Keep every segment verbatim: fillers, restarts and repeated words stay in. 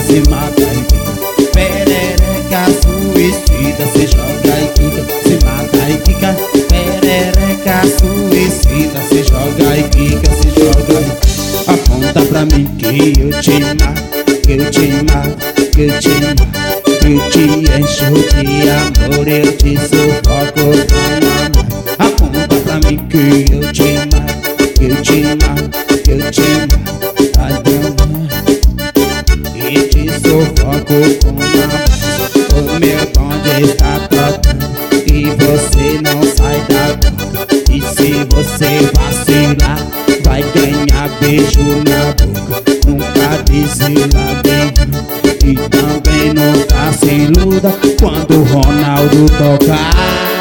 se mata e quica. Perereca suicida, se joga e quica, se mata e quica. Perereca suicida, se joga e quica, se joga. Aponta pra mim que eu te mato, que eu te mato, que eu te mato. Eu te encho de amor, eu te sufoco com amor. Aponta pra mim que eu te mato, que eu te mato, que eu te mato. Ai, e te sufoco com amor. O meu bonde está tocando e você não sai da boca. E se você vacilar, vai ganhar beijo na boca. Nunca desilude e também nunca se iluda quando o Ronaldo tocar.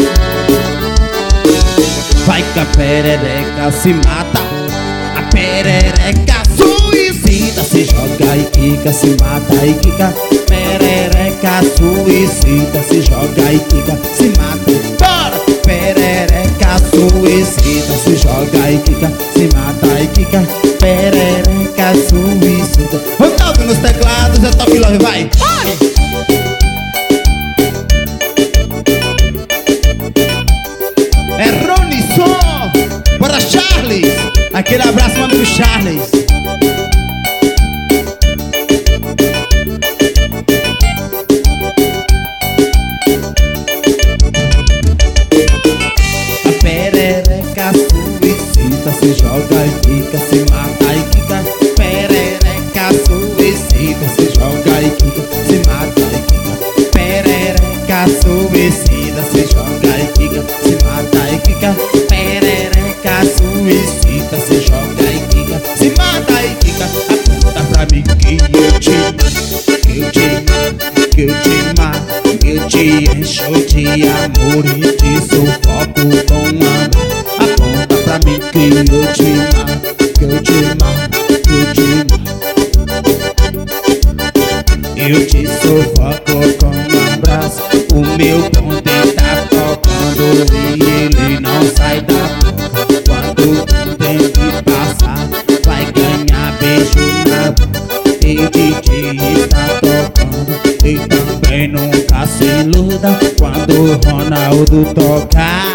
Vai que a perereca se mata, a perereca suicida, se joga e quica, se mata e quica. Perereca suicida, se joga e quica, se mata. Bora! Perereca suicida, se joga e quica, se mata e quica. Perereca suicida. Ronaldo nos teclados, é Top Love, vai! Vai! É Rony Som para Charles. Aquele abraço, meu amigo Charles. A perereca suicida, se joga e quica, se mata e quica. Perereca suicida, se joga e quica, se mata e quica. Perereca suicida, se joga e quica, se mata e quica. Perereca suicida, se joga e quica, se mata e quica. Aponta pra mim que eu te mato, que eu te mato, que eu te mato. Eu te encho de amor e te sufoco com amor. Aponta pra mim que eu te mato, que eu te mato, que eu te mato. Eu te sufoco com um abraço. O meu bonde tá tocando e ele não sai da boca. Quando o tempo passar, vai ganhar beijo na boca. E o D J está tocando e também nunca se iluda quando o Ronaldo tocar.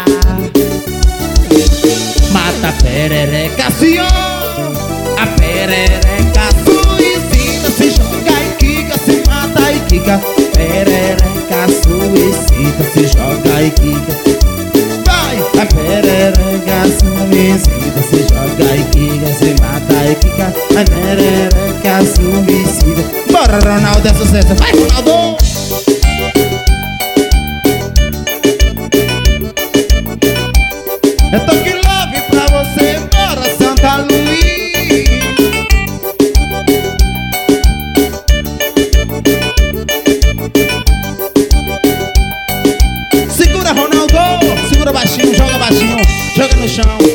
Mata a perereca, senhor. A perereca suicida, se joga e quica, se mata e quica. Perereca suicida, se joga e quica. Vai! A perereca suicida, se joga e quica, se mata e quica. A perereca suicida. Bora, Ronaldo, é sucesso. Vai, Ronaldo! É Top Love pra você, bora, Santa Luís. Segura, Ronaldo, segura baixinho, joga baixinho, joga no chão.